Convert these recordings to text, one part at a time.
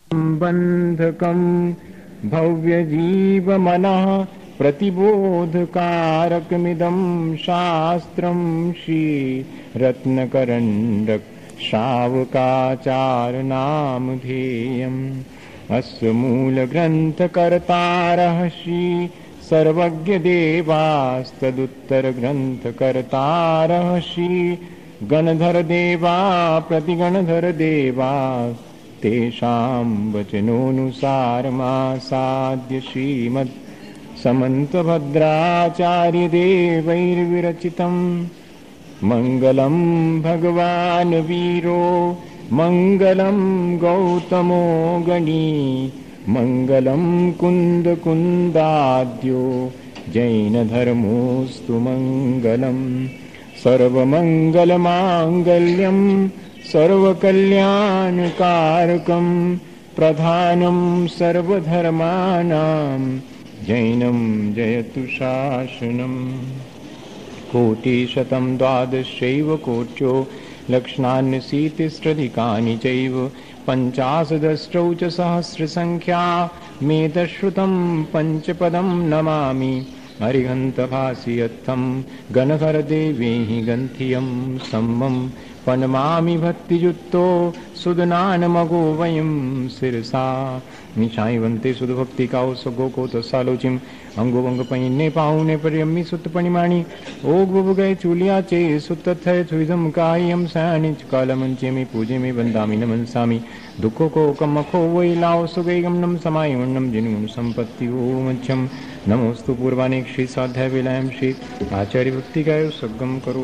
बंधकं भव्यजीवमनः प्रतिबोधकारकमिदं शास्त्रं श्रीरत्नकरण्डक शावकाचारनामधेयम् अस्य मूलग्रन्थकर्तारः श्री सर्वज्ञदेवास्तदुत्तरग्रन्थकर्तारः श्री गणधरदेवा प्रतिगणधरदेवा तेषां वचनोऽनुसारमासाद्य श्रीमद् समन्तभद्राचार्यदेवैर्विरचितं मङ्गलं भगवान् वीरो मङ्गलं गौतमो गणी मङ्गलं कुन्दकुन्दाद्यो जैनधर्मोऽस्तु मङ्गलम् सर्वमङ्गलमाङ्गल्यं सर्वकल्याणकारकं प्रधानं सर्वधर्माणां जैनं जयतु शासनम् कोटिशतं द्वादशैव कोट्यो लक्षणान्यशीतिस्रधिकानि चैव पञ्चाशदष्टौ च सहस्रसङ्ख्या मेतश्रुतं पञ्चपदं नमामि अरिहन्तभासियत्थं गणधरदेवेहि गन्थियं सम्मं पनमामि भक्तियुक्तो सुदनानमगो वयं शिरसा निशाइवन्ते सुधभक्तिकाओ सगोको तसालोचिम अंगो वंग पहिने पाहुने पर्यम्मी सुत पणिमाणी ओग बुब गए चूलिया चे सुत थे थुइदम कायम सानिच कालमंचे में पूजे में बंदामी नमनसामी दुखो को कमखो वही लाओ सुगैगम नम समाय वन्नम जिनुम संपत्ति ओम अच्छम नमोस्तु पूर्वाणे श्री साध्या विलायम श्री आचार्य भक्ति गायो सगम करो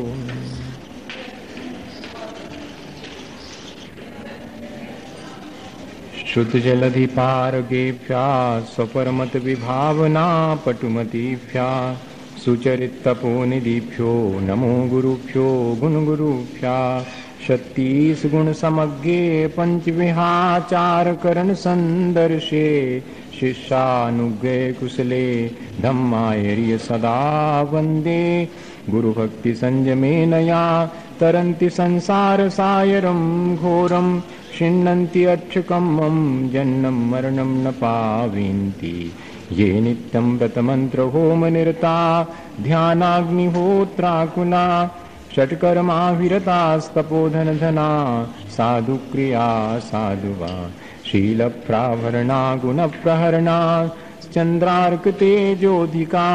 शुद्ध जलधि पारगेभ्या स्वपरमत विभावना पटुमतीभ्या सुचरित तपोनिधिभ्यो नमो गुरुभ्यो गुणगुरुभ्या 36 गुण समग्रे पंचविहाचार करण संदर्शे शिष्यानुग्रह कुशले धम्मायर्य सदा वंदे गुरु भक्ति संयमे नया तरन्ति संसार सायरं घोरं छिन्नन्ति अच्छकम्मं जन्मं मरणं न पाविन्ति ये नित्यं व्रतमन्त्र होम निरता ध्यानाग्निहोत्राकुला षट्कर्माभिरतास्तपोधनधना साधुक्रिया साधुवा शीलप्राभरणा गुणप्रहरणा चन्द्रार्कतेजोधिका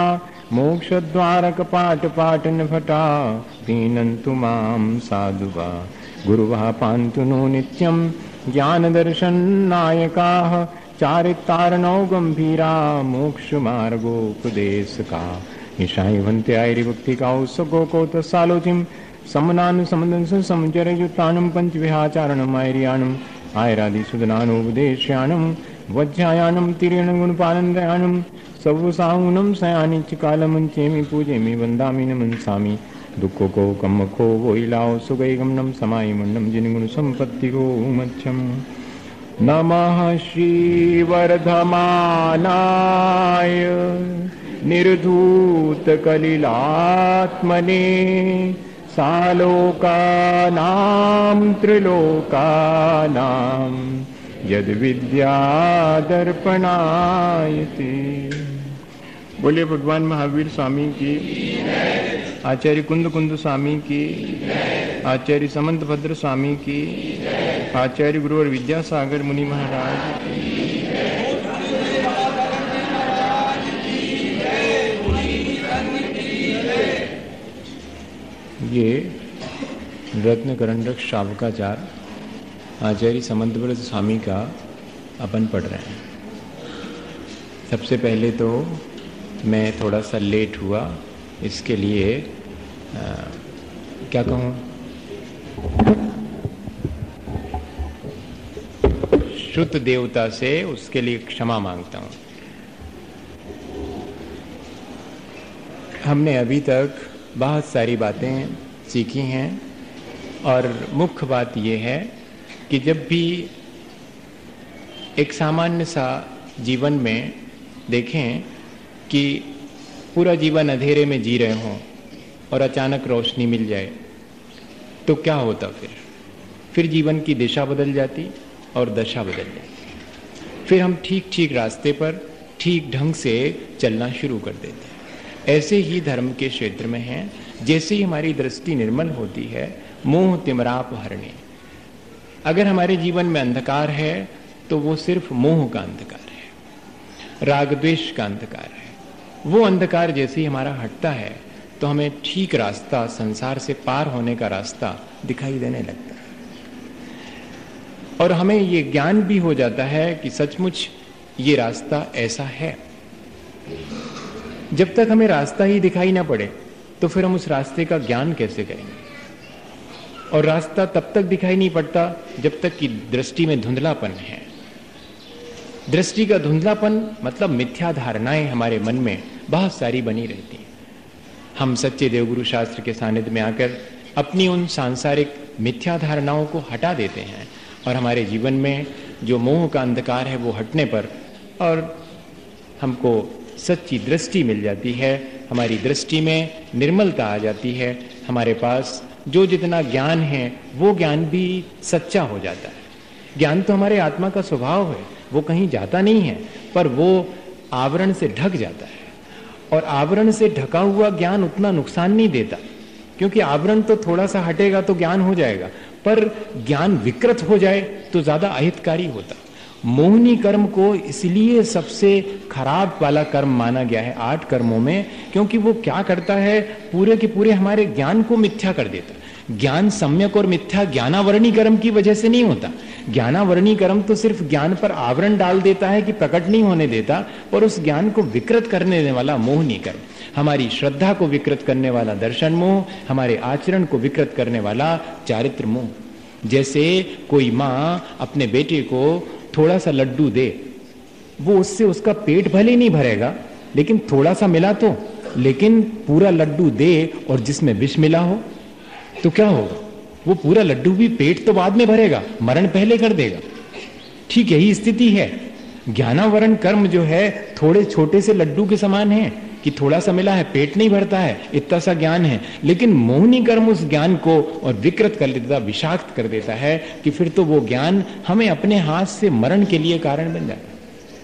मोक्षद्वारकपाटपाटनभटा पीनन्तु मां साधुवा गुरुवः पान्तु नो नित्यं ज्ञानदर्शननायकाः चारितारणौ गम्भीरा मोक्षमार्गोपदेशका ईशायवन्ते आयरिभक्तिकाौ सगोकोतसालोचिं समनानुसमदंसं समचरयुतानं पञ्चविहाचारणम् आयर्याणम् आयरादिसुदनानोपदेश्याणं वज्रायाणं तिरेणगुणपालनदयाणं सवसाहुनं सयानिच कालमञ्चेमि पूजेमि वन्दामि नमन्सामि दुखो को कमखो वो इलाओ सुगैगम नम समाय मुन्नम जिनगुण संपत्ति को मच्छम नमः श्री वर्धमानाय निर्धूत कलिलात्मने सालोकानां त्रिलोकानां यद विद्या दर्पणायते। बोलिए भगवान महावीर स्वामी की, आचार्य कुंद कुंद स्वामी की, आचार्य समंत भद्र स्वामी की, आचार्य गुरुवर विद्यासागर मुनि महाराज की। ये रत्नकरण्डक शावकाचार आचार्य समंत भद्र स्वामी का अपन पढ़ रहे हैं। सबसे पहले तो मैं थोड़ा सा लेट हुआ, इसके लिए क्या कहूँ, शुद्ध देवता से उसके लिए क्षमा मांगता हूँ। हमने अभी तक बहुत सारी बातें सीखी हैं और मुख्य बात यह है कि जब भी एक सामान्य सा जीवन में देखें कि पूरा जीवन अंधेरे में जी रहे हों और अचानक रोशनी मिल जाए तो क्या होता, फिर जीवन की दिशा बदल जाती और दशा बदल जाती। फिर हम ठीक ठीक रास्ते पर ठीक ढंग से चलना शुरू कर देते हैं। ऐसे ही धर्म के क्षेत्र में है, जैसे ही हमारी दृष्टि निर्मल होती है, मोह तिमराप हरणे। अगर हमारे जीवन में अंधकार है तो वो सिर्फ मोह का अंधकार है, राग द्वेष का अंधकार है। वो अंधकार जैसे ही हमारा हटता है तो हमें ठीक रास्ता, संसार से पार होने का रास्ता दिखाई देने लगता है, और हमें ये ज्ञान भी हो जाता है कि सचमुच ये रास्ता ऐसा है। जब तक हमें रास्ता ही दिखाई ना पड़े तो फिर हम उस रास्ते का ज्ञान कैसे करेंगे? और रास्ता तब तक दिखाई नहीं पड़ता जब तक कि दृष्टि में धुंधलापन है। दृष्टि का धुंधलापन मतलब मिथ्या धारणाएं हमारे मन में बहुत सारी बनी रहती हैं। हम सच्चे देवगुरु शास्त्र के सानिध्य में आकर अपनी उन सांसारिक मिथ्या धारणाओं को हटा देते हैं, और हमारे जीवन में जो मोह का अंधकार है वो हटने पर और हमको सच्ची दृष्टि मिल जाती है, हमारी दृष्टि में निर्मलता आ जाती है। हमारे पास जो जितना ज्ञान है वो ज्ञान भी सच्चा हो जाता है। ज्ञान तो हमारे आत्मा का स्वभाव है, वो कहीं जाता नहीं है, पर वो आवरण से ढक जाता है, और आवरण से ढका हुआ ज्ञान उतना नुकसान नहीं देता, क्योंकि आवरण तो थोड़ा सा हटेगा तो ज्ञान हो जाएगा, पर ज्ञान विकृत हो जाए तो ज्यादा अहितकारी होता। मोहिनी कर्म को इसलिए सबसे खराब वाला कर्म माना गया है 8 कर्मों में, क्योंकि वो क्या करता है, पूरे के पूरे हमारे ज्ञान को मिथ्या कर देता। ज्ञान सम्यक और मिथ्या ज्ञानावरणी कर्म की वजह से नहीं होता। ज्ञानावरणी कर्म तो सिर्फ ज्ञान पर आवरण डाल देता है कि प्रकट नहीं होने देता, और उस ज्ञान को विकृत करने वाला मोहिनी कर्म, हमारी श्रद्धा को विकृत करने वाला दर्शन मोह, हमारे आचरण को विकृत करने वाला चारित्र मोह। जैसे कोई माँ अपने बेटे को थोड़ा सा लड्डू दे, वो उससे उसका पेट भले नहीं भरेगा, लेकिन थोड़ा सा मिला तो, लेकिन पूरा लड्डू दे और जिसमें विष मिला हो तो क्या होगा? वो पूरा लड्डू भी पेट तो बाद में भरेगा, मरण पहले कर देगा। ठीक यही स्थिति है। ज्ञानावरण कर्म जो है थोड़े छोटे से लड्डू के समान है कि थोड़ा सा मिला है, पेट नहीं भरता है, इतना सा ज्ञान है, लेकिन मोहिनी कर्म उस ज्ञान को और विकृत कर देता, विषाक्त कर देता है कि फिर तो वो ज्ञान हमें अपने हाथ से मरण के लिए कारण बन जाता है।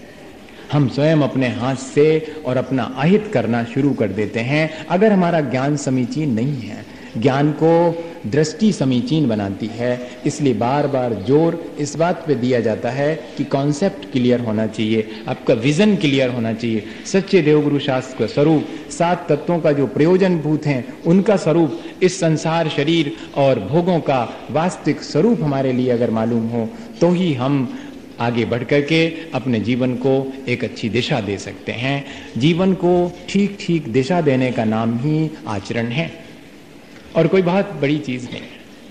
हम स्वयं अपने हाथ से और अपना अहित करना शुरू कर देते हैं अगर हमारा ज्ञान समीचीन नहीं है। ज्ञान को दृष्टि समीचीन बनाती है, इसलिए बार बार जोर इस बात पे दिया जाता है कि कॉन्सेप्ट क्लियर होना चाहिए, आपका विजन क्लियर होना चाहिए। सच्चे देवगुरु शास्त्र का स्वरूप, 7 तत्वों का जो प्रयोजन भूत हैं उनका स्वरूप, इस संसार शरीर और भोगों का वास्तविक स्वरूप हमारे लिए अगर मालूम हो तो ही हम आगे बढ़ करके अपने जीवन को एक अच्छी दिशा दे सकते हैं। जीवन को ठीक ठीक दिशा देने का नाम ही आचरण है, और कोई बहुत बड़ी चीज नहीं।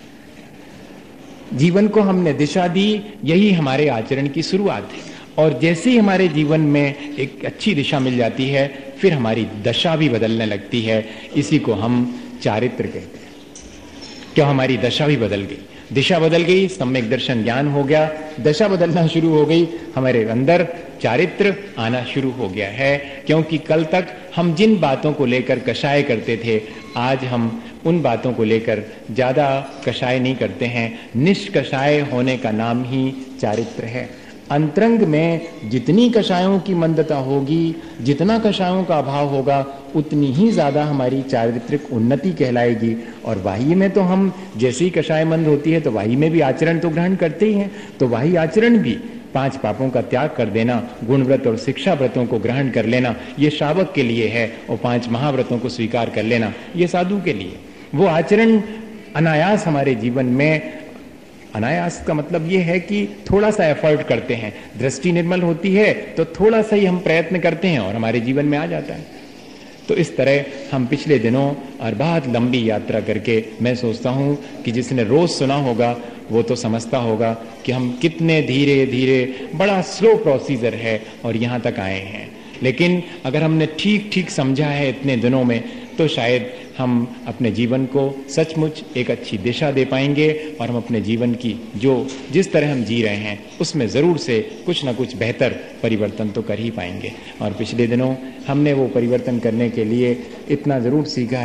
जीवन को हमने दिशा दी, यही हमारे आचरण की शुरुआत है, और जैसे ही हमारे जीवन में एक अच्छी दिशा मिल जाती है फिर हमारी दशा भी बदलने लगती है। इसी को हम चारित्र कहते हैं। क्या हमारी दशा भी बदल गई, दिशा बदल गई, सम्यक दर्शन ज्ञान हो गया, दशा बदलना शुरू हो गई, हमारे अंदर चारित्र आना शुरू हो गया है। क्योंकि कल तक हम जिन बातों को लेकर कषाय करते थे, आज हम उन बातों को लेकर ज्यादा कषाय नहीं करते हैं। निष्कषाय होने का नाम ही चारित्र है। अंतरंग में जितनी कषायों की मंदता होगी, जितना कषायों का अभाव होगा, उतनी ही ज्यादा हमारी चारित्रिक उन्नति कहलाएगी। और वाही में तो हम जैसे ही कषाय मंद होती है तो वाही में भी आचरण तो ग्रहण करते ही हैं, तो वाही आचरण भी 5 पापों का त्याग कर देना, गुणव्रत और शिक्षा व्रतों को ग्रहण कर लेना, ये श्रावक के लिए है, और 5 महाव्रतों को स्वीकार कर लेना ये साधु के लिए। वो आचरण अनायास हमारे जीवन में, अनायास का मतलब ये है कि थोड़ा सा एफर्ट करते हैं, दृष्टि निर्मल होती है तो थोड़ा सा ही हम प्रयत्न करते हैं और हमारे जीवन में आ जाता है। तो इस तरह हम पिछले दिनों और बहुत लंबी यात्रा करके, मैं सोचता हूं कि जिसने रोज सुना होगा वो तो समझता होगा कि हम कितने धीरे धीरे, बड़ा स्लो प्रोसीजर है और यहाँ तक आए हैं। लेकिन अगर हमने ठीक ठीक समझा है इतने दिनों में तो शायद हम अपने जीवन को सचमुच एक अच्छी दिशा दे पाएंगे, और हम अपने जीवन की जिस तरह हम जी रहे हैं उसमें ज़रूर से कुछ ना कुछ बेहतर परिवर्तन तो कर ही पाएंगे। और पिछले दिनों हमने वो परिवर्तन करने के लिए इतना ज़रूर सीखा है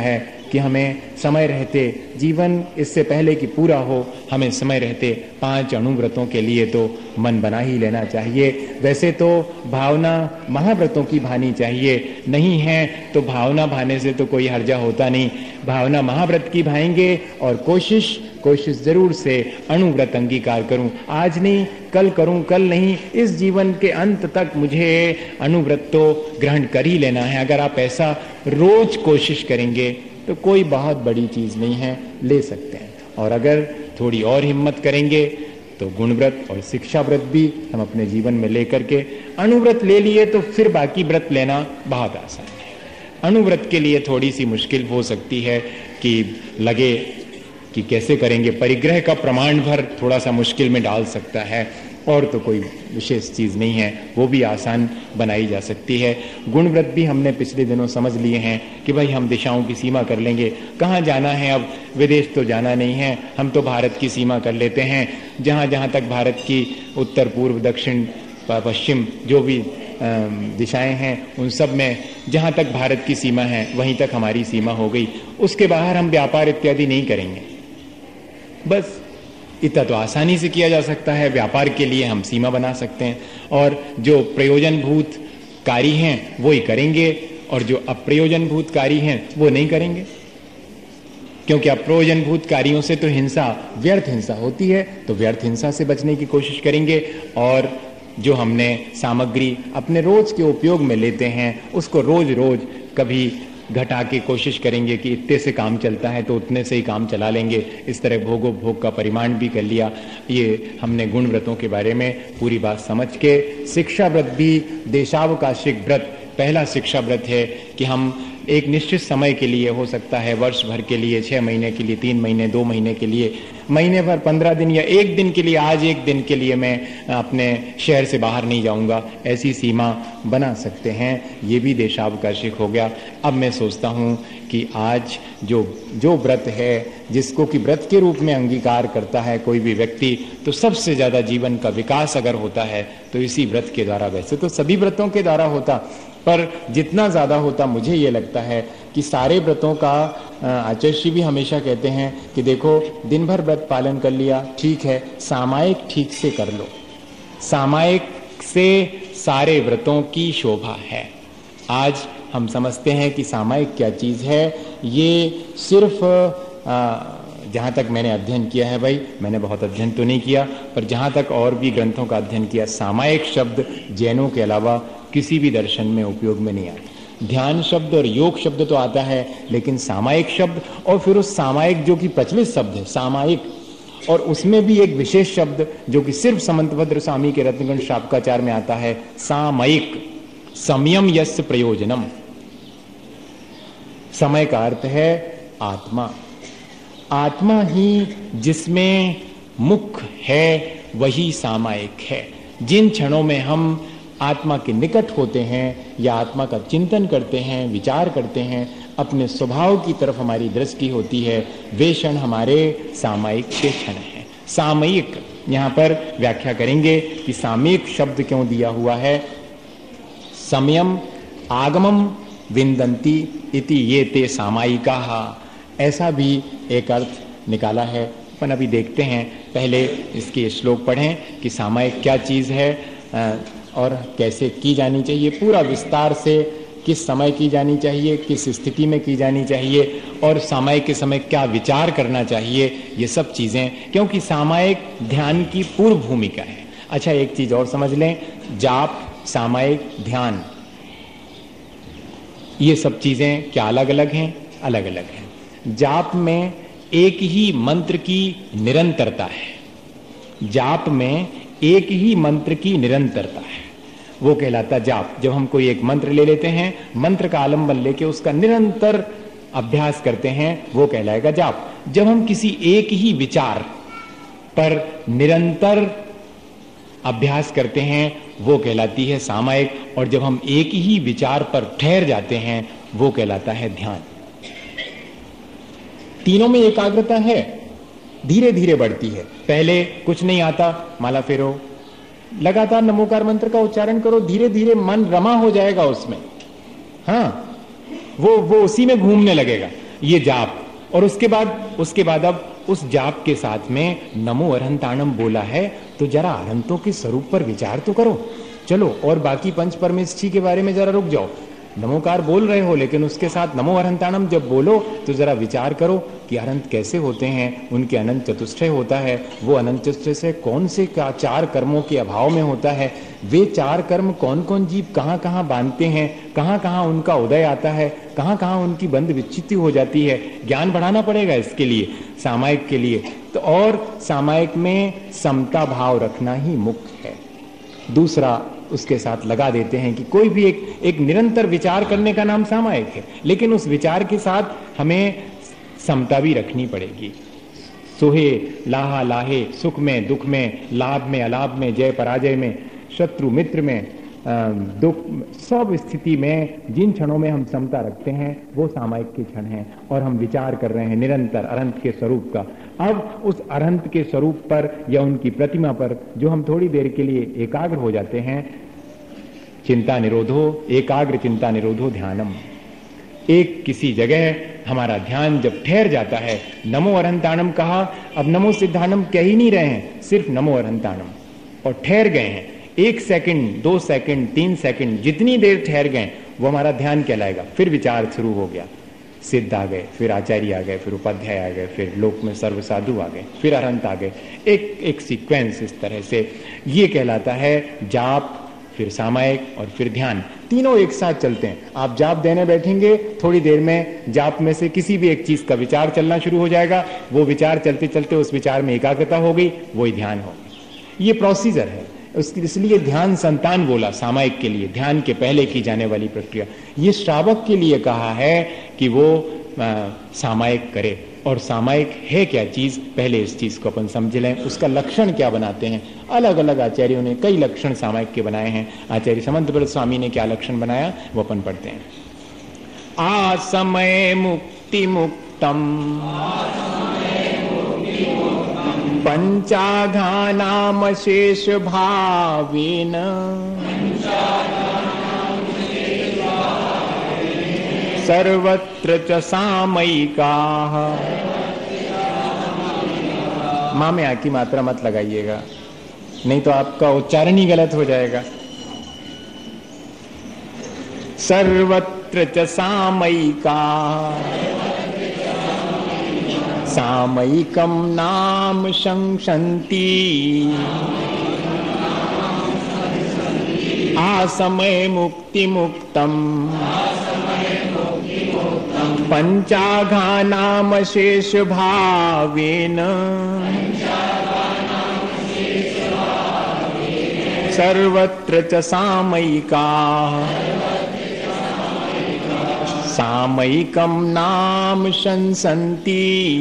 कि हमें समय रहते, जीवन इससे पहले कि पूरा हो, हमें समय रहते 5 अणुव्रतों के लिए तो मन बना ही लेना चाहिए। वैसे तो भावना महाव्रतों की भानी चाहिए, नहीं है तो भावना भाने से तो कोई हर्जा होता नहीं। भावना महाव्रत की भाएंगे और कोशिश जरूर से अणुव्रत अंगीकार करूं। आज नहीं कल करूं, कल नहीं, इस जीवन के अंत तक मुझे अणुव्रत तो ग्रहण कर ही लेना है। अगर आप ऐसा रोज कोशिश करेंगे तो कोई बहुत बड़ी चीज नहीं है, ले सकते हैं। और अगर थोड़ी और हिम्मत करेंगे तो गुणव्रत और शिक्षा व्रत भी हम अपने जीवन में लेकर के, अणुव्रत ले लिए तो फिर बाकी व्रत लेना बहुत आसान है। अणुव्रत के लिए थोड़ी सी मुश्किल हो सकती है कि लगे कि कैसे करेंगे, परिग्रह का प्रमाण भर थोड़ा सा मुश्किल में डाल सकता है, और तो कोई विशेष चीज नहीं है, वो भी आसान बनाई जा सकती है। गुणव्रत भी हमने पिछले दिनों समझ लिए हैं कि भाई हम दिशाओं की सीमा कर लेंगे, कहाँ जाना है, अब विदेश तो जाना नहीं है, हम तो भारत की सीमा कर लेते हैं। जहाँ जहाँ तक भारत की उत्तर पूर्व दक्षिण पश्चिम जो भी दिशाएं हैं, उन सब में जहाँ तक भारत की सीमा है वहीं तक हमारी सीमा हो गई। उसके बाहर हम व्यापार इत्यादि नहीं करेंगे। बस इतना तो आसानी से किया जा सकता है। व्यापार के लिए हम सीमा बना सकते हैं, और जो प्रयोजनभूत कार्य हैं वो ही करेंगे, और जो अप्रयोजनभूत कार्य हैं वो नहीं करेंगे, क्योंकि अप्रयोजनभूत कार्यों से तो हिंसा, व्यर्थ हिंसा होती है, तो व्यर्थ हिंसा से बचने की कोशिश करेंगे। और जो हमने सामग्री अपने रोज के उपयोग में लेते हैं उसको रोज रोज कभी घटा के कोशिश करेंगे कि इतने से काम चलता है तो उतने से ही काम चला लेंगे। इस तरह भोग का परिमाण भी कर लिया। ये हमने गुण व्रतों के बारे में पूरी बात समझ के, शिक्षा व्रत भी देशावकाशिक व्रत पहला शिक्षा व्रत है कि हम एक निश्चित समय के लिए, हो सकता है वर्ष भर के लिए, 6 महीने के लिए, 3 महीने, 2 महीने के लिए, महीने भर 15 दिन या 1 दिन के लिए, आज 1 दिन के लिए मैं अपने शहर से बाहर नहीं जाऊंगा, ऐसी सीमा बना सकते हैं। ये भी देशावकाशिक हो गया। अब मैं सोचता हूँ कि आज जो व्रत है, जिसको कि व्रत के रूप में अंगीकार करता है कोई भी व्यक्ति, तो सबसे ज्यादा जीवन का विकास अगर होता है तो इसी व्रत के द्वारा। वैसे तो सभी व्रतों के द्वारा होता, पर जितना ज्यादा होता मुझे ये लगता है कि सारे व्रतों का, आचार्य जी भी हमेशा कहते हैं कि देखो दिन भर व्रत पालन कर लिया ठीक है, सामायिक ठीक से कर लो, सामायिक से सारे व्रतों की शोभा है। आज हम समझते हैं कि सामायिक क्या चीज है। ये सिर्फ जहाँ तक मैंने अध्ययन किया है, भाई मैंने बहुत अध्ययन तो नहीं किया, पर जहाँ तक और भी ग्रंथों का अध्ययन किया, सामायिक शब्द जैनों के अलावा किसी भी दर्शन में उपयोग में नहीं आता। ध्यान शब्द और योग शब्द तो आता है, लेकिन सामायिक शब्द, और फिर उस सामायिक जो कि प्रचलित शब्द है सामायिक, और उसमें भी एक विशेष शब्द जो कि सिर्फ समंतभद्र स्वामी के रत्नगण शापकाचार में आता है, सामयिक, संयम यस्य प्रयोजनम। समय का अर्थ है आत्मा। आत्मा ही जिसमें मुख्य है वही सामायिक है। जिन क्षणों में हम आत्मा के निकट होते हैं या आत्मा का चिंतन करते हैं, विचार करते हैं, अपने स्वभाव की तरफ हमारी दृष्टि होती है, वे क्षण हमारे सामायिक के क्षण हैं। सामयिक यहां पर व्याख्या करेंगे कि सामयिक शब्द क्यों दिया हुआ है। समयम आगमम विंदंती इति ये ते सामायिका, ऐसा भी एक अर्थ निकाला है। अपन अभी देखते हैं, पहले इसके श्लोक पढ़ें कि सामायिक क्या चीज है और कैसे की जानी चाहिए, पूरा विस्तार से, किस समय की जानी चाहिए, किस स्थिति में की जानी चाहिए, और सामायिक के समय क्या विचार करना चाहिए, ये सब चीजें, क्योंकि सामायिक ध्यान की पूर्व भूमिका है। अच्छा, एक चीज और समझ लें, जाप, सामायिक, ध्यान, ये सब चीजें क्या अलग अलग हैं? अलग अलग हैं। जाप में एक ही मंत्र की निरंतरता है। जाप में एक ही मंत्र की निरंतरता है, वो कहलाता जाप। जब हम कोई एक मंत्र ले लेते हैं, मंत्र का आलंबन लेके उसका निरंतर अभ्यास करते हैं, वो कहलाएगा जाप। जब हम किसी एक ही विचार पर निरंतर अभ्यास करते हैं, वो कहलाती है सामायिक। और जब हम एक ही विचार पर ठहर जाते हैं, वो कहलाता है ध्यान। तीनों में एकाग्रता है, धीरे धीरे बढ़ती है। पहले कुछ नहीं आता, माला फेरो, लगातार नमोकार मंत्र का उच्चारण करो, धीरे धीरे मन रमा हो जाएगा उसमें, हाँ, वो उसी में घूमने लगेगा। ये जाप। और उसके बाद अब उस जाप के साथ में नमो अरहंताणम बोला है, तो जरा अरहंतों के स्वरूप पर विचार तो करो। चलो और बाकी पंच परमेष्ठी के बारे में जरा रुक जाओ। नमोकार बोल रहे हो, लेकिन उसके साथ नमो अरहंताणम जब बोलो तो जरा विचार करो कि अरहंत कैसे होते हैं, उनके अनंत चतुष्टय होता है। वो अनंत चतुष्टय कौन से चार कर्मों के अभाव में होता है, वे चार कर्म कौन कौन जीव कहाँ कहाँ बांधते हैं, कहाँ कहाँ उनका उदय आता है, कहाँ कहाँ उनकी बंध विच्छित्ति हो जाती है। ज्ञान बढ़ाना पड़ेगा इसके लिए, सामायिक के लिए तो। और सामायिक में समता भाव रखना ही मुख्य है। दूसरा उसके साथ लगा देते हैं कि कोई भी एक निरंतर विचार करने का नाम सामायिक है, लेकिन उस विचार के साथ हमें समता भी रखनी पड़ेगी। सोहे लाहा लाहे, सुख में दुख में, लाभ में अलाभ में, जय पराजय में, शत्रु मित्र में, दुख, सब स्थिति में जिन क्षणों में हम समता रखते हैं वो सामायिक के क्षण हैं। और हम विचार कर रहे हैं निरंतर अरहंत के स्वरूप का। अब उस अरहंत के स्वरूप पर या उनकी प्रतिमा पर जो हम थोड़ी देर के लिए एकाग्र हो जाते हैं, चिंता निरोधो, एकाग्र चिंता निरोधो ध्यानम। एक किसी जगह हमारा ध्यान जब ठहर जाता है, नमो अरहंताणम कहा, अब नमो सिद्धानम कह ही नहीं रहे हैं, सिर्फ नमो अरहंताणम, और ठहर गए हैं। 1 सेकंड, 2 सेकंड, 3 सेकंड, जितनी देर ठहर गए वो हमारा ध्यान कहलाएगा। फिर विचार शुरू हो गया, सिद्ध आ गए, फिर आचार्य आ गए, फिर उपाध्याय आ गए, फिर लोक में सर्व साधु आ गए, फिर अरहंत आ गए। एक सीक्वेंस इस तरह से ये कहलाता है जाप, फिर सामायिक और फिर ध्यान, तीनों एक साथ चलते हैं। आप जाप देने बैठेंगे, थोड़ी देर में जाप में से किसी भी एक चीज का विचार चलना शुरू हो जाएगा। वो विचार चलते चलते उस विचार में एकाग्रता हो गई, वही ध्यान हो गई। ये प्रोसीजर है, इसलिए ध्यान संतान बोला सामायिक के लिए, ध्यान के पहले की जाने वाली प्रक्रिया। ये श्रावक के लिए कहा है कि वो सामायिक करे। और सामायिक है क्या चीज, पहले इस चीज को अपन समझ लें। उसका लक्षण क्या बनाते हैं, अलग अलग आचार्यों ने कई लक्षण सामायिक के बनाए हैं। आचार्य समंतव्रत स्वामी ने क्या लक्षण बनाया वो अपन पढ़ते हैं। आसमय मुक्ति मुक्तम पंचाघानाम शेष भावेन सर्वत्र च सामयिकाः। माँ में आ की मात्रा मत लगाइएगा, नहीं तो आपका उच्चारण ही गलत हो जाएगा। सर्वत्र च सामयिकाः सामयिकम नाम शंसन्ति आसमय मुक्ति मुक्तम पंचाघानाम शेष भावेन सर्वत्र च सामयिकाः सामयिकम नाम शंसन्ति।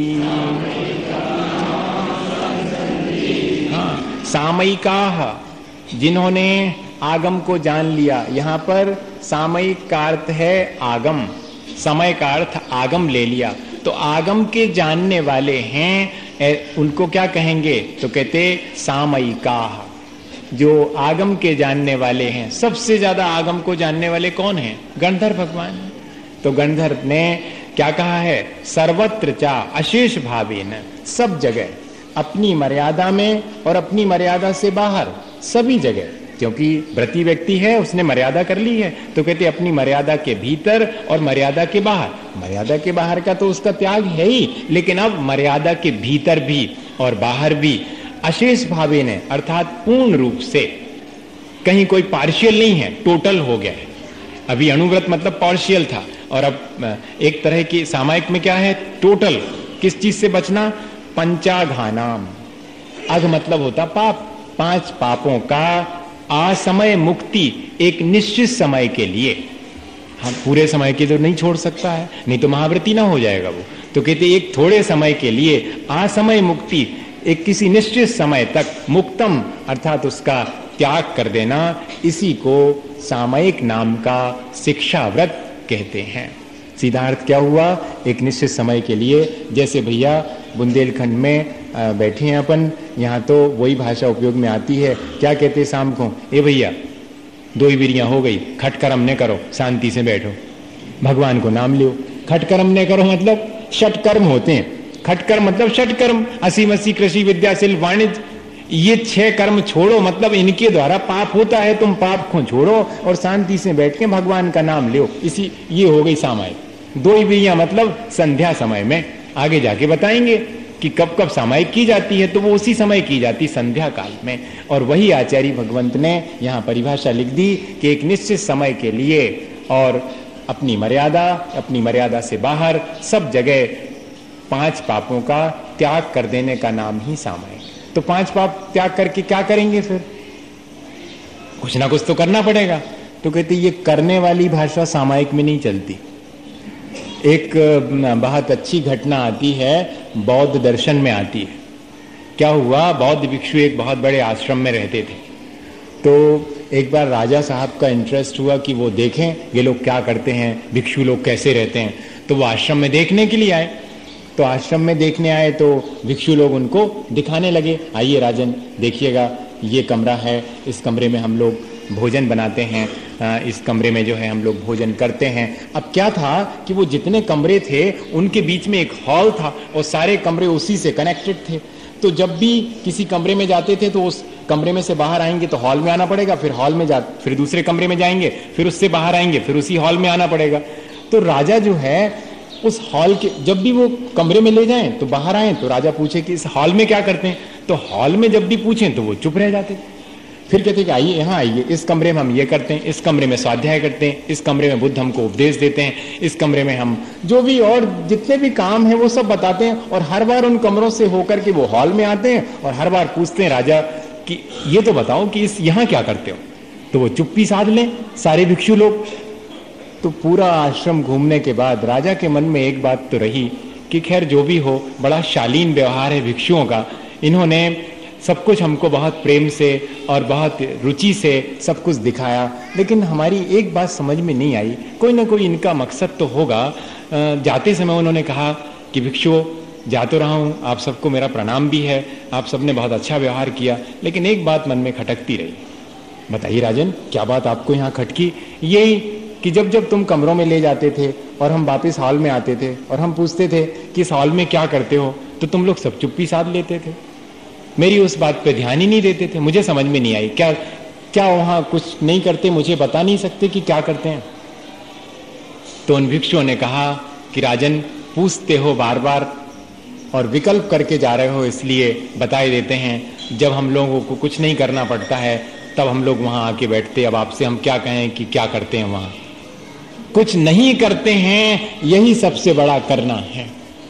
हाँ, सामयिकाः, जिन्होंने आगम को जान लिया। यहाँ पर सामयिक का अर्थ है आगम, समय का अर्थ आगम ले लिया। तो आगम के जानने वाले हैं, उनको क्या कहेंगे, तो कहते सामयिकाः, जो आगम के जानने वाले हैं। सबसे ज्यादा आगम को जानने वाले कौन हैं, गणधर भगवान। तो गणधर ने क्या कहा है, सर्वत्र चा अशेष भावेन, सब जगह, अपनी मर्यादा में और अपनी मर्यादा से बाहर, सभी जगह। क्योंकि व्रती व्यक्ति है, उसने मर्यादा कर ली है, तो कहते अपनी मर्यादा के भीतर और मर्यादा के बाहर। मर्यादा के बाहर का तो उसका त्याग है ही, लेकिन अब मर्यादा के भीतर भी और बाहर भी अशेष भावेन है, अर्थात पूर्ण रूप से, कहीं कोई पार्शियल नहीं है, टोटल हो गया है। अभी अणुव्रत मतलब पार्शियल था, और अब एक तरह की सामायिक में क्या है, टोटल। किस चीज से बचना, पंचाघानाम, अघ मतलब होता पाप, 5 पापों का असमय मुक्ति, एक निश्चित समय के लिए। हम पूरे समय के तो नहीं छोड़ सकता है, नहीं तो महाव्रती ना हो जाएगा वो। तो कहते एक थोड़े समय के लिए असमय मुक्ति, एक किसी निश्चित समय तक, मुक्तम अर्थात उसका त्याग कर देना, इसी को सामयिक नाम का शिक्षा व्रत कहते हैं। सीधा अर्थ क्या हुआ, एक निश्चित समय के लिए। जैसे भैया बुंदेलखंड में बैठे हैं अपन, यहाँ तो वही भाषा उपयोग में आती है। क्या कहते हैं शाम को, ए भैया 2 बिरियां हो गई, खटकर्म न करो, शांति से बैठो, भगवान को नाम लो। खटकर्म न करो मतलब षटकर्म होते हैं। खटकर्म मतलब षटकर्म, असी मसी कृषि विद्या शिल्प वाणिज्य, ये 6 कर्म छोड़ो, मतलब इनके द्वारा पाप होता है, तुम पाप को छोड़ो और शांति से बैठ के भगवान का नाम लो। इसी ये हो गई सामायिक। 2 विधियां मतलब संध्या समय में, आगे जाके बताएंगे कि कब कब सामायिक की जाती है, तो वो उसी समय की जाती संध्या काल में। और वही आचार्य भगवंत ने यहाँ परिभाषा लिख दी कि एक निश्चित समय के लिए और अपनी मर्यादा से बाहर सब जगह 5 पापों का त्याग कर देने का नाम ही सामायिक। तो 5 पाप त्याग करके क्या करेंगे? फिर कुछ ना कुछ तो करना पड़ेगा। तो कहते ये करने वाली भाषा सामायिक में नहीं चलती। एक बहुत अच्छी घटना आती है, बौद्ध दर्शन में आती है। क्या हुआ, बौद्ध भिक्षु एक बहुत बड़े आश्रम में रहते थे। तो एक बार राजा साहब का इंटरेस्ट हुआ कि वो देखें ये लोग क्या करते हैं, भिक्षु लोग कैसे रहते हैं। तो वो आश्रम में देखने के लिए आए। तो आश्रम में देखने आए तो भिक्षु लोग उनको दिखाने लगे, आइए राजन देखिएगा, ये कमरा है, इस कमरे में हम लोग भोजन बनाते हैं, इस कमरे में जो है हम लोग भोजन करते हैं। अब क्या था कि वो जितने कमरे थे उनके बीच में एक हॉल था और सारे कमरे उसी से कनेक्टेड थे। तो जब भी किसी कमरे में जाते थे तो उस कमरे में से बाहर आएंगे तो हॉल में आना पड़ेगा, फिर हॉल में फिर दूसरे कमरे में जाएंगे, फिर उससे बाहर आएंगे, फिर उसी हॉल में आना पड़ेगा। तो राजा जो है उस हॉल के, जब भी वो कमरे में ले जाएं तो बाहर आए तो राजा पूछे कि इस हॉल में क्या करते हैं, तो हॉल में जब भी पूछें तो वो चुप रह जाते। फिर कहते कि आइए यहाँ आइए, इस कमरे में हम ये करते हैं, इस कमरे में स्वाध्याय करते हैं, इस कमरे में बुद्ध हमको उपदेश देते हैं, इस कमरे में हम जो भी और जितने भी काम है वो सब बताते हैं। और हर बार उन कमरों से होकर के वो हॉल में आते हैं और हर बार पूछते हैं राजा कि ये तो बताओ कि इस यहाँ क्या करते हो। तो वो चुप्पी साध लें सारे भिक्षु लोग। तो पूरा आश्रम घूमने के बाद राजा के मन में एक बात तो रही कि खैर जो भी हो, बड़ा शालीन व्यवहार है भिक्षुओं का, इन्होंने सब कुछ हमको बहुत प्रेम से और बहुत रुचि से सब कुछ दिखाया, लेकिन हमारी एक बात समझ में नहीं आई, कोई ना कोई इनका मकसद तो होगा। जाते समय उन्होंने कहा कि भिक्षुओं जा तो रहा हूँ, आप सबको मेरा प्रणाम भी है, आप सबने बहुत अच्छा व्यवहार किया, लेकिन एक बात मन में खटकती रही। बताइए राजन, क्या बात आपको यहाँ खटकी? यही कि जब जब तुम कमरों में ले जाते थे और हम वापस हॉल में आते थे और हम पूछते थे कि इस हॉल में क्या करते हो, तो तुम लोग सब चुप्पी साध लेते थे, मेरी उस बात पे ध्यान ही नहीं देते थे। मुझे समझ में नहीं आई, क्या वहां कुछ नहीं करते, मुझे बता नहीं सकते कि क्या करते हैं? तो उन भिक्षुओं ने कहा कि राजन, पूछते हो बार बार और विकल्प करके जा रहे हो, इसलिए बताए देते हैं। जब हम लोगों को कुछ नहीं करना पड़ता है तब हम लोग वहां आके बैठते। अब आपसे हम क्या कहें कि क्या करते हैं? वहां कुछ नहीं करते हैं, यही सबसे बड़ा करना है।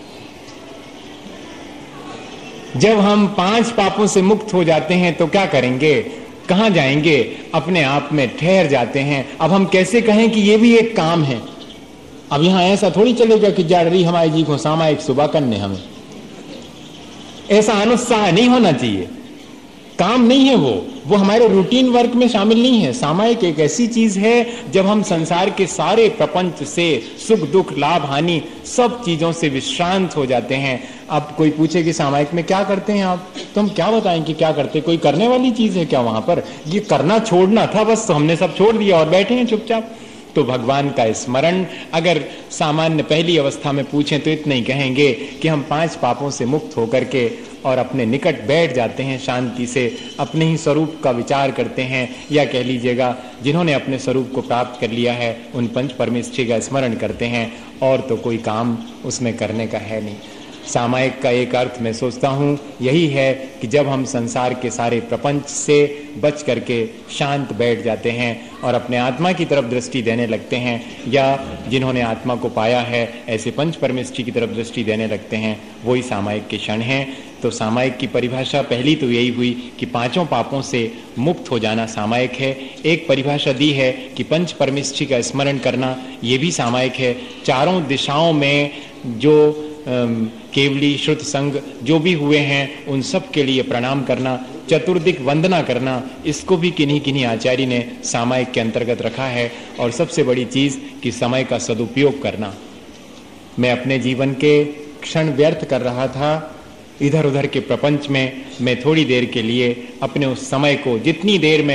जब हम 5 पापों से मुक्त हो जाते हैं तो क्या करेंगे, कहां जाएंगे? अपने आप में ठहर जाते हैं। अब हम कैसे कहें कि ये भी एक काम है? अब यहां ऐसा थोड़ी चलेगा कि जाड़ी हमारे जी को सामायिक सुबह करने, हमें ऐसा अनुत्साह नहीं होना चाहिए। काम नहीं है वो हमारे रूटीन वर्क में शामिल नहीं है। सामायिक एक ऐसी चीज है जब हम संसार के सारे प्रपंच से, सुख दुख लाभ हानि सब चीजों से विश्रांत हो जाते हैं। अब कोई पूछे कि सामायिक में क्या करते हैं आप, तो हम क्या बताएं कि क्या करते? कोई करने वाली चीज है क्या वहां पर? ये करना छोड़ना था बस, तो हमने सब छोड़ दिया और बैठे हैं चुपचाप। तो भगवान का स्मरण अगर सामान्य पहली अवस्था में पूछें तो इतना ही कहेंगे कि हम 5 पापों से मुक्त होकर के और अपने निकट बैठ जाते हैं, शांति से अपने ही स्वरूप का विचार करते हैं, या कह लीजिएगा जिन्होंने अपने स्वरूप को प्राप्त कर लिया है उन पंच परमेष्ठी का स्मरण करते हैं, और तो कोई काम उसमें करने का है नहीं। सामायिक का एक अर्थ मैं सोचता हूँ यही है कि जब हम संसार के सारे प्रपंच से बच करके शांत बैठ जाते हैं और अपने आत्मा की तरफ दृष्टि देने लगते हैं, या जिन्होंने आत्मा को पाया है ऐसे पंच परमेष्ठी की तरफ दृष्टि देने लगते हैं, वही सामायिक के क्षण हैं। तो सामायिक की परिभाषा पहली तो यही हुई कि 5 पापों से मुक्त हो जाना सामायिक है। एक परिभाषा दी है कि पंच परमेष्ठी का स्मरण करना, ये भी सामायिक है। चारों दिशाओं में जो केवली श्रुत संग जो भी हुए हैं उन सब के लिए प्रणाम करना, चतुर्दिक वंदना करना, इसको भी किन्हीं किन्हीं आचार्य ने सामायिक के अंतर्गत रखा है। और सबसे बड़ी चीज कि समय का सदुपयोग करना। मैं अपने जीवन के क्षण व्यर्थ कर रहा था इधर उधर के प्रपंच में, मैं थोड़ी देर के लिए अपने उस समय को, जितनी देर मैं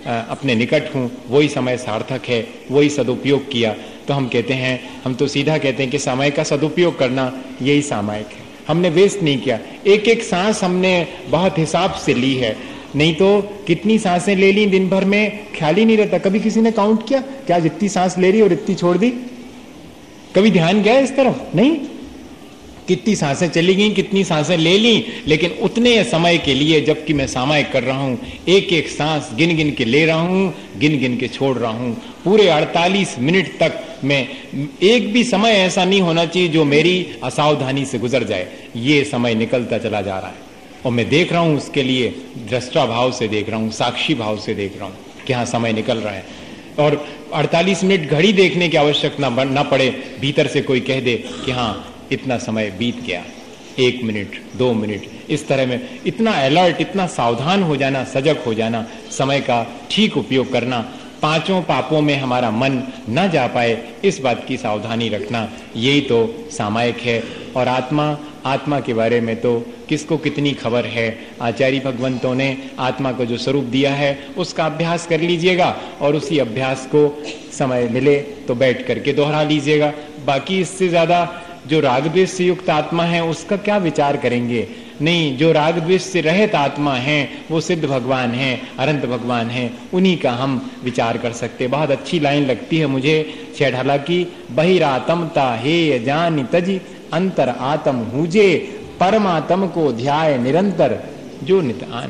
अपने निकट हूँ, वही समय सार्थक है, वही सदुपयोग किया। तो हम कहते हैं, हम तो सीधा कहते हैं कि समय का सदुपयोग करना यही सामायिक है। हमने वेस्ट नहीं किया, एक एक सांस हमने बहुत हिसाब से ली है, नहीं तो कितनी सांसें ले ली दिन भर में ख्याल ही नहीं रहता। कभी किसी ने काउंट किया क्या जितनी सांस ले रही और इतनी छोड़ दी? कभी ध्यान गया इस तरफ? नहीं। कितनी सांसें चली गई, कितनी सांसें ले ली, लेकिन उतने समय के लिए जबकि मैं सामायिक कर रहा हूं, एक एक सांस गिन गिन के ले रहा हूं, गिन गिन के छोड़ रहा हूं। पूरे 48 मिनट तक मैं, एक भी समय ऐसा नहीं होना चाहिए जो मेरी असावधानी से गुजर जाए। ये समय निकलता चला जा रहा है और मैं देख रहा हूं, उसके लिए दृष्टा भाव से देख रहा हूं, साक्षी भाव से देख रहा हूं कि हाँ समय निकल रहा है। और 48 मिनट घड़ी देखने की आवश्यकता ना पड़े, भीतर से कोई कह दे कि हाँ इतना समय बीत गया, 1 मिनट 2 मिनट, इस तरह में इतना अलर्ट, इतना सावधान हो जाना, सजग हो जाना, समय का ठीक उपयोग करना, पांचों पापों में हमारा मन न जा पाए, इस बात की सावधानी रखना, यही तो सामायिक है। और आत्मा के बारे में तो किसको कितनी खबर है। आचार्य भगवंतों ने आत्मा को जो स्वरूप दिया है उसका अभ्यास कर लीजिएगा और उसी अभ्यास को समय मिले तो बैठ करके दोहरा लीजिएगा। बाकी इससे ज्यादा जो राग द्वेष से युक्त आत्मा है उसका क्या विचार करेंगे? नहीं, जो राग द्वेष से रहित आत्मा है वो सिद्ध भगवान है, अनंत भगवान है, उन्हीं का हम विचार कर सकते। बहुत अच्छी लाइन लगती है मुझे छेढ़ला की, बहिरात्मता हे जान तजी अंतर आत्म हुजे, परमात्म को ध्याय निरंतर जो नित आन।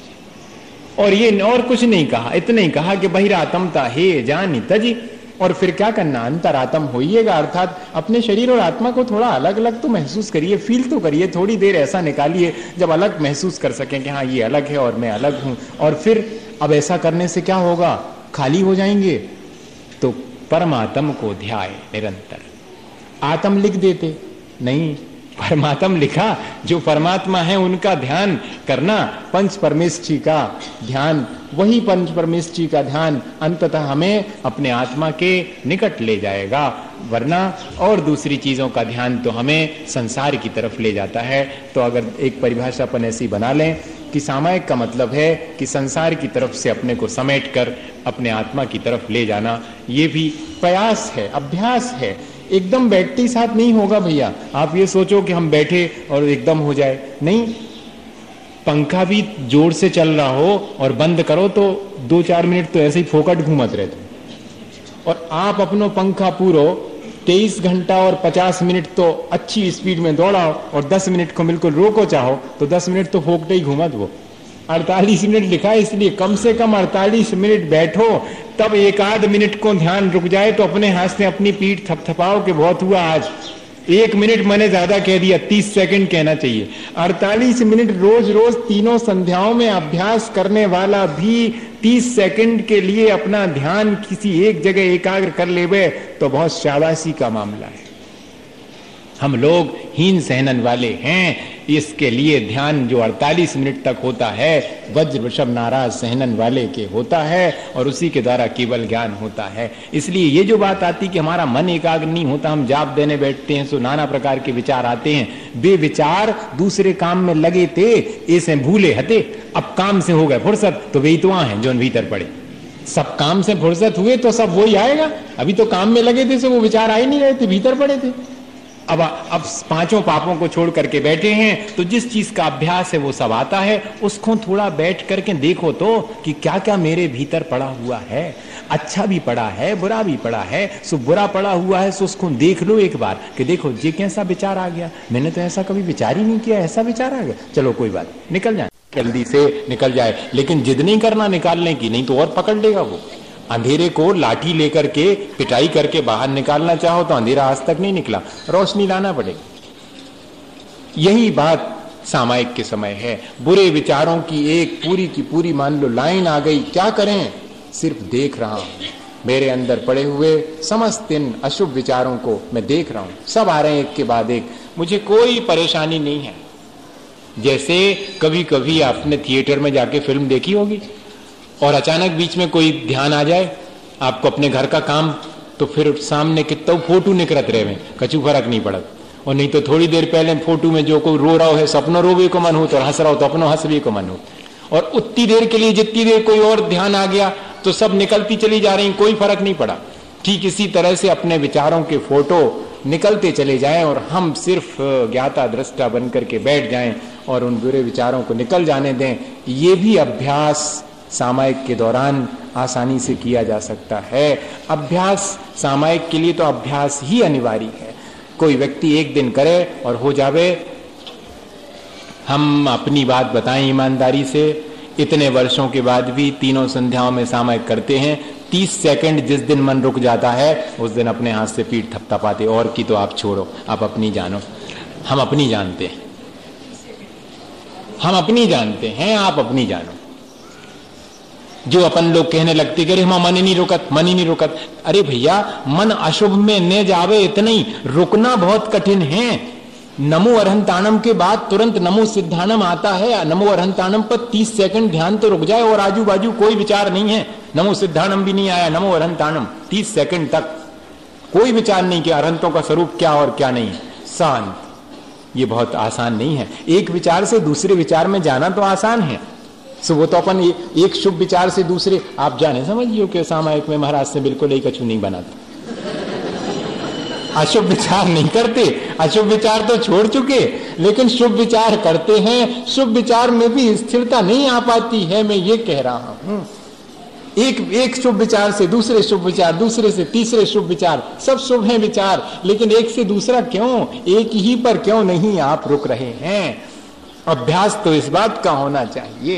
और ये और कुछ नहीं कहा, इतना ही कहा कि बहिरात्मता हे जान तजी, और फिर क्या करना, अंतरात्म होइएगा, अर्थात अपने शरीर और आत्मा को थोड़ा अलग अलग तो महसूस करिए, फील तो करिए, थोड़ी देर ऐसा निकालिए जब अलग महसूस कर सकें कि हाँ ये अलग है और मैं अलग हूं। और फिर अब ऐसा करने से क्या होगा, खाली हो जाएंगे। तो परमात्म को ध्याय निरंतर, आत्म लिख देते नहीं, परमात्म लिखा, जो परमात्मा है उनका ध्यान करना, पंच परमेष्ठी का ध्यान, वही पंच परमेष्ठी का ध्यान अंततः हमें अपने आत्मा के निकट ले जाएगा। वरना और दूसरी चीजों का ध्यान तो हमें संसार की तरफ ले जाता है। तो अगर एक परिभाषा अपन ऐसी बना लें कि सामायिक का मतलब है कि संसार की तरफ से अपने को समेट कर अपने आत्मा की तरफ ले जाना, ये भी प्रयास है, अभ्यास है। एकदम बैठते ही साथ नहीं होगा भैया। आप ये सोचो कि हम बैठे और एकदम हो जाए, नहीं। पंखा भी जोर से चल रहा हो और बंद करो तो 2-4 मिनट तो ऐसे ही फोकट घूमत रहते, और आप अपनो पंखा पूरो 23 घंटा और 50 मिनट तो अच्छी स्पीड में दौड़ाओ और 10 मिनट को बिल्कुल रोको चाहो तो 10 मिनट तो फोकटे ही घूमत। वो 48 मिनट लिखा है, इसलिए कम से कम 48 मिनट बैठो, तब 1-8 मिनट को ध्यान रुक जाए तो अपने हाथ से अपनी पीठ थपथपाओ कि बहुत हुआ आज। 1 मिनट मैंने ज्यादा कह दिया, 30 सेकंड कहना चाहिए। 48 मिनट रोज रोज तीनों संध्याओं में अभ्यास करने वाला भी 30 सेकंड के लिए अपना ध्यान किसी एक जगह एकाग्र कर लेवे तो बहुत शाबाशी का मामला है। हम लोग हीन सहनन वाले हैं, इसके लिए ध्यान जो 48 मिनट तक होता है वज्र वृषभ नाराज सहनन वाले के होता है और उसी के द्वारा केवल ज्ञान होता है। इसलिए ये जो बात आती कि हमारा मन एकाग्र नहीं होता, हम जाप देने बैठते हैं सो नाना प्रकार के विचार आते हैं, वे विचार दूसरे काम में लगे थे, ऐसे भूले हते, अब काम से हो गए फुर्सत तो वही तो हैं जो भीतर पड़े। सब काम से फुर्सत हुए तो सब वही आएगा, अभी तो काम में लगे थे सो वो विचार आ ही नहीं रहे थे, भीतर पड़े थे। अब पांचों पापों को छोड़ करके बैठे हैं तो जिस चीज का अभ्यास है वो सब आता है, उसको थोड़ा बैठ करके देखो तो कि क्या क्या मेरे भीतर पड़ा हुआ है। अच्छा भी पड़ा है, बुरा भी पड़ा है, सो बुरा पड़ा हुआ है सो उसको देख लो एक बार कि देखो ये कैसा विचार आ गया, मैंने तो ऐसा कभी विचार ही नहीं किया, ऐसा विचार आ गया, चलो कोई बात, निकल जाए, जल्दी से निकल जाए। लेकिन जिद नहीं करना निकालने की, नहीं तो और पकड़ लेगा वो। अंधेरे को लाठी लेकर के पिटाई करके बाहर निकालना चाहो तो अंधेरा आज तक नहीं निकला, रोशनी लाना पड़ेगी। यही बात सामायिक के समय है। बुरे विचारों की एक पूरी की पूरी मान लो लाइन आ गई, क्या करें, सिर्फ देख रहा हूं, मेरे अंदर पड़े हुए समस्त इन अशुभ विचारों को मैं देख रहा हूं, सब आ रहे हैं एक के बाद एक, मुझे कोई परेशानी नहीं है। जैसे कभी कभी आपने थिएटर में जाके फिल्म देखी होगी और अचानक बीच में कोई ध्यान आ जाए आपको अपने घर का काम, तो फिर सामने कितना फोटो निकलत रहे, कछु फर्क नहीं पड़त। और नहीं तो थोड़ी देर पहले फोटो में जो कोई रो रहा है, सपनों रोवे को मन हो, तो हंस रहा हो तो अपनों हंस भी को मन हो। और उतनी देर के लिए जितनी देर कोई और ध्यान आ गया तो सब निकलती चली जा रही, कोई फर्क नहीं पड़ा। ठीक इसी तरह से अपने विचारों के फोटो निकलते चले जाएं और हम सिर्फ ज्ञाता दृष्टा बन करके बैठ जाएं और उन बुरे विचारों को निकल जाने दें। ये भी अभ्यास सामायिक के दौरान आसानी से किया जा सकता है। अभ्यास सामायिक के लिए तो अभ्यास ही अनिवार्य है। कोई व्यक्ति एक दिन करे और हो जावे। हम अपनी बात बताएं ईमानदारी से, इतने वर्षों के बाद भी तीनों संध्याओं में सामायिक करते हैं। 30 सेकंड जिस दिन मन रुक जाता है उस दिन अपने हाथ से पीठ थपथपाते, और की तो आप छोड़ो, आप अपनी जानो। हम अपनी जानते हैं, हम अपनी जानते हैं, आप अपनी जानो। जो अपन लोग कहने लगते कि अरे हम मन ही नहीं रुकत, मन ही नहीं रुकत। अरे भैया, मन अशुभ में न जावे, इतना ही रुकना बहुत कठिन है। नमो अरहंताणम के बाद तुरंत नमो सिद्धानम आता है। नमो अरहंताणम पर 30 सेकंड ध्यान तो रुक जाए और आजू बाजू कोई विचार नहीं है। नमो सिद्धानम भी नहीं आया, नमो अरहंताणम 30 सेकंड तक कोई विचार नहीं कि अरहंतों का स्वरूप क्या और क्या नहीं, शांत। ये बहुत आसान नहीं है। एक विचार से दूसरे विचार में जाना तो आसान है, सो वो तो अपन एक शुभ विचार से दूसरे, आप जाने समझिए कि सामायिक में महाराज से बिल्कुल एक कछु नहीं बनाता। अशुभ विचार नहीं करते, अशुभ विचार तो छोड़ चुके, लेकिन शुभ विचार करते हैं। शुभ विचार में भी स्थिरता नहीं आ पाती है, मैं ये कह रहा हूं। एक शुभ विचार से दूसरे शुभ विचार, दूसरे से तीसरे शुभ विचार, सब शुभ हैं विचार, लेकिन एक से दूसरा क्यों, एक ही पर क्यों नहीं आप रुक रहे हैं? अभ्यास तो इस बात का होना चाहिए।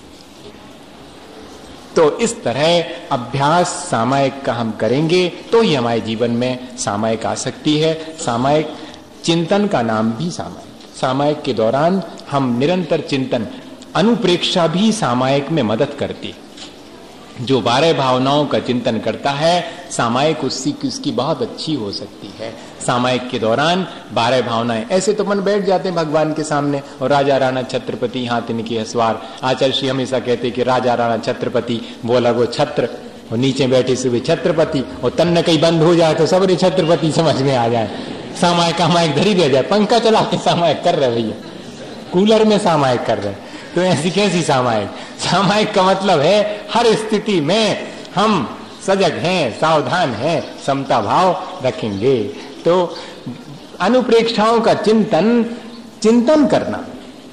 तो इस तरह अभ्यास सामायिक का हम करेंगे तो ही हमारे जीवन में सामायिक आ सकती है। सामायिक चिंतन का नाम भी सामायिक। सामायिक के दौरान हम निरंतर चिंतन, अनुप्रेक्षा भी सामायिक में मदद करती है। जो 12 भावनाओं का चिंतन करता है, सामायिक उसकी बहुत अच्छी हो सकती है। सामायिक के दौरान 12 भावनाएं, ऐसे तो मन बैठ जाते हैं भगवान के सामने और राजा राणा छत्रपति हाथ इनकी हसवार। आचार्य श्री हमेशा कहते कि राजा राणा छत्रपति, बोला वो छत्र और नीचे बैठे से छत्रपति, और तन कहीं बंद हो जाए तो सबरे छत्रपति समझ में आ जाए। सामायिक सामायिक धरी दे जाए, पंखा चला के सामायिक कर रहे भैया, कूलर में सामायिक कर रहे। तो ऐसी कैसी सामायिक? सामायिक का मतलब है हर स्थिति में हम सजग हैं, सावधान हैं, समता भाव रखेंगे। तो अनुप्रेक्षाओं का चिंतन करना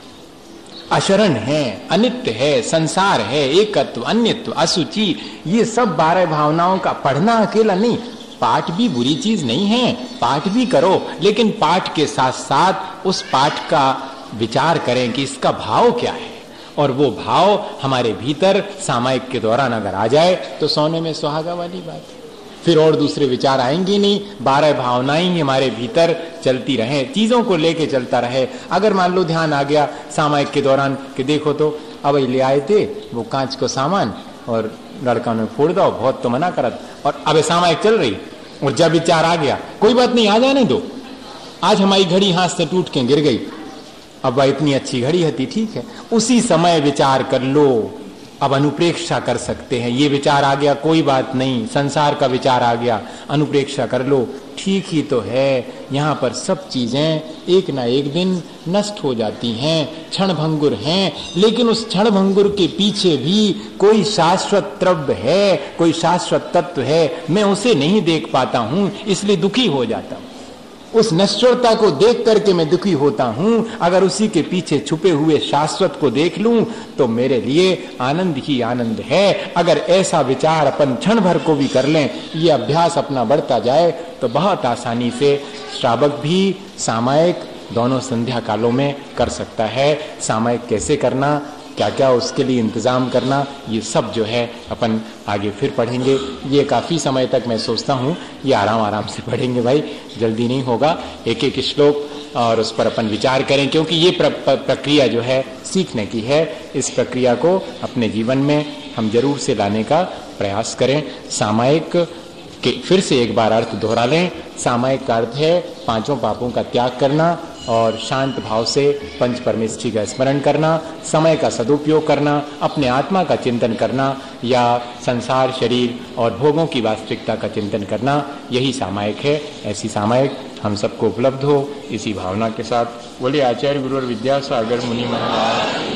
अशरण है, अनित्य है, संसार है, एकत्व, अन्यत्व, असुचि, ये सब 12 भावनाओं का पढ़ना अकेला नहीं। पाठ भी बुरी चीज नहीं है, पाठ भी करो, लेकिन पाठ के साथ साथ उस पाठ का विचार करें कि इसका भाव क्या है, और वो भाव हमारे भीतर सामायिक के दौरान अगर आ जाए तो सोने में सुहागा वाली बात है। फिर और दूसरे विचार आएंगे नहीं, 12 भावनाएं ही हमारे भीतर चलती रहे, चीजों को लेके चलता रहे। अगर मान लो ध्यान आ गया सामायिक के दौरान कि देखो तो अब ले आए थे वो कांच को सामान और लड़का ने फोड़ दो, बहुत तो मना करत, और अब सामायिक चल रही, और जब विचार आ गया कोई बात नहीं, आ जाने दो, आज हमारी घड़ी हाथ से टूट के गिर गई, अब वह इतनी अच्छी घड़ी थी, ठीक है, उसी समय विचार कर लो। अब अनुप्रेक्षा कर सकते हैं, ये विचार आ गया कोई बात नहीं, संसार का विचार आ गया, अनुप्रेक्षा कर लो, ठीक ही तो है, यहाँ पर सब चीजें एक ना एक दिन नष्ट हो जाती हैं, क्षण भंगुर हैं, लेकिन उस क्षण भंगुर के पीछे भी कोई शाश्वत द्रव्य है, कोई शाश्वत तत्व है, मैं उसे नहीं देख पाता हूं, इसलिए दुखी हो जाता हूं। उस नश्वरता को देख करके मैं दुखी होता हूं। अगर उसी के पीछे छुपे हुए शाश्वत को देख लूं तो मेरे लिए आनंद ही आनंद है। अगर ऐसा विचार अपन क्षण भर को भी कर लें, ये अभ्यास अपना बढ़ता जाए तो बहुत आसानी से श्रावक भी सामायिक दोनों संध्या कालों में कर सकता है। सामायिक कैसे करना, क्या क्या उसके लिए इंतजाम करना, ये सब जो है अपन आगे फिर पढ़ेंगे। ये काफी समय तक मैं सोचता हूँ ये आराम आराम से पढ़ेंगे भाई, जल्दी नहीं होगा। एक एक श्लोक और उस पर अपन विचार करें, क्योंकि ये प्रक्रिया जो है सीखने की है। इस प्रक्रिया को अपने जीवन में हम जरूर से लाने का प्रयास करें। सामायिक के फिर से एक बार अर्थ दोहरा लें। सामायिक का अर्थ है 5 पापों का त्याग करना और शांत भाव से पंच परमेष्ठी का स्मरण करना, समय का सदुपयोग करना, अपने आत्मा का चिंतन करना या संसार, शरीर और भोगों की वास्तविकता का चिंतन करना, यही सामायिक है। ऐसी सामायिक हम सबको उपलब्ध हो, इसी भावना के साथ बोले आचार्य गुरु विद्यासागर मुनि महाराज।